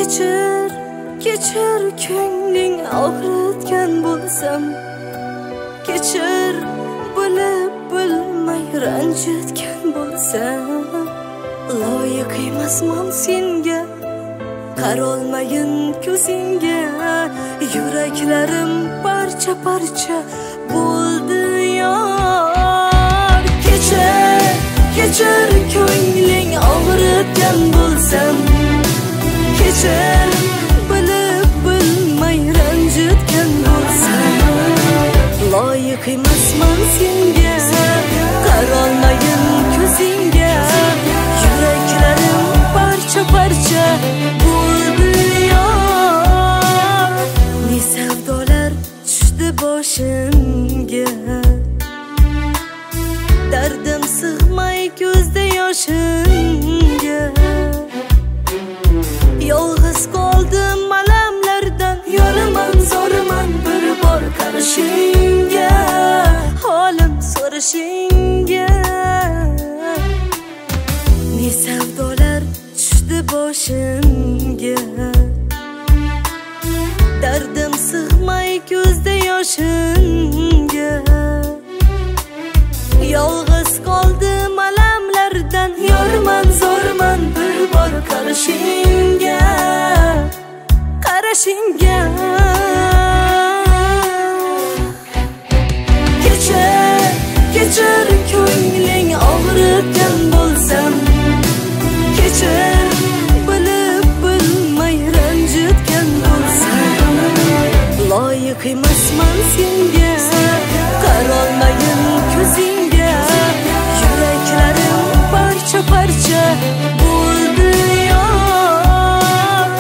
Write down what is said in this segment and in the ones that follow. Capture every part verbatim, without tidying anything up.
Kechir, kechir ko'ngling og'ritgan bo'lsam, kechir bilib bilmay ranjitgan bo'lsam, loyiq emasman senga, qarolmayin ko'zingga, yuraklarim parcha parcha bo'ldi yor. Kechir, kechir ko'ngling og'ritgan bo'lsam, kechir bilib bilmay ranjitgan bo'lsam, loyiq emasman senga, qarolmayin ko'zingga, yuraklarim parcha parcha bo'ldi yor. Ne savdolar tushdi boshimga, dardim sig'may ko'zda yoshimga, yolg'iz qoldim alamlardan, yoraman zo'raman bir bor qarashingga, holim so'rashingga. Ne savdolar tushdi boshimga, dardim sig'may ko'zda yoshimga, yolg'iz qoldim alamlardan, yoraman zo'raman bir bor qarashingga, qarashingga. Kechir, kechir ko'ngling og'ritgan bo'lsam, kechir bilib bilmay ranjitgan bo'lsam, loyiq emasman senga, qarolmayin ko'zingga, yuraklarim parcha parcha bo'ldi yor.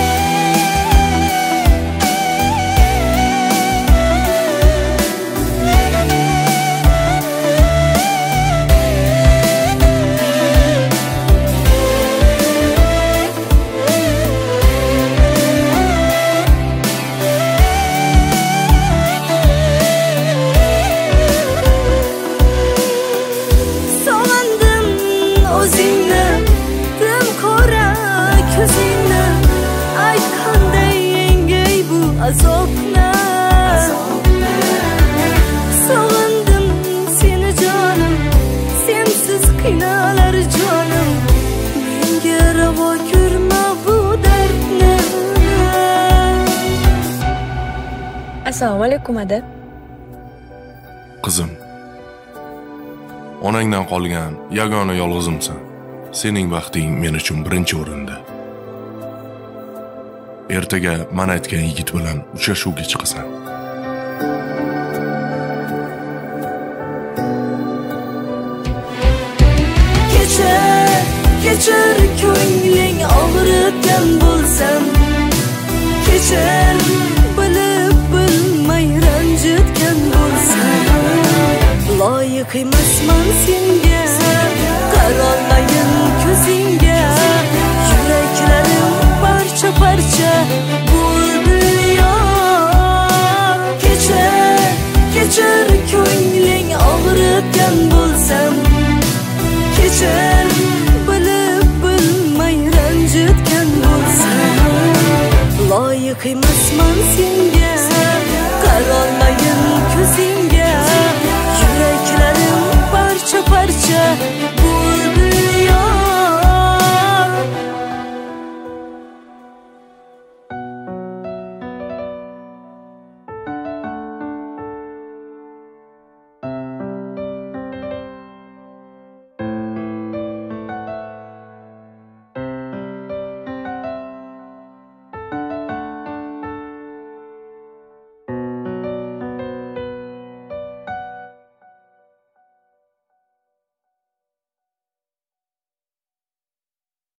Sog'indim o'zingni, dim qora ko'zingni, aytganday yengay bu azobni. Sog'indim seni jonim, sensiz qiynalar jonim, menga ravo ko'rma bu dardni. Assalomu alaykum ada. Qizim, onangdan qolgan yagona yolg'izimsan. Sening baxting men uchun birinchi o'rinda. Ertaga men aytgan yigit bilan uchrashuvga chiqasan. Kechir, kechir ko'ngling og'ritgan bo'lsam, kechir bilib bilmay ranjitgan bo'lsam, loyiq emasman senga, qarolmayin ko'zingga, yuraklarim parcha parcha bo'ldi yor. Kechir, kechir ko'ngling og'ritgan bo'lsam, kechir bilib bilmay ranjitgan bo'lsam, loyiq emasman senga.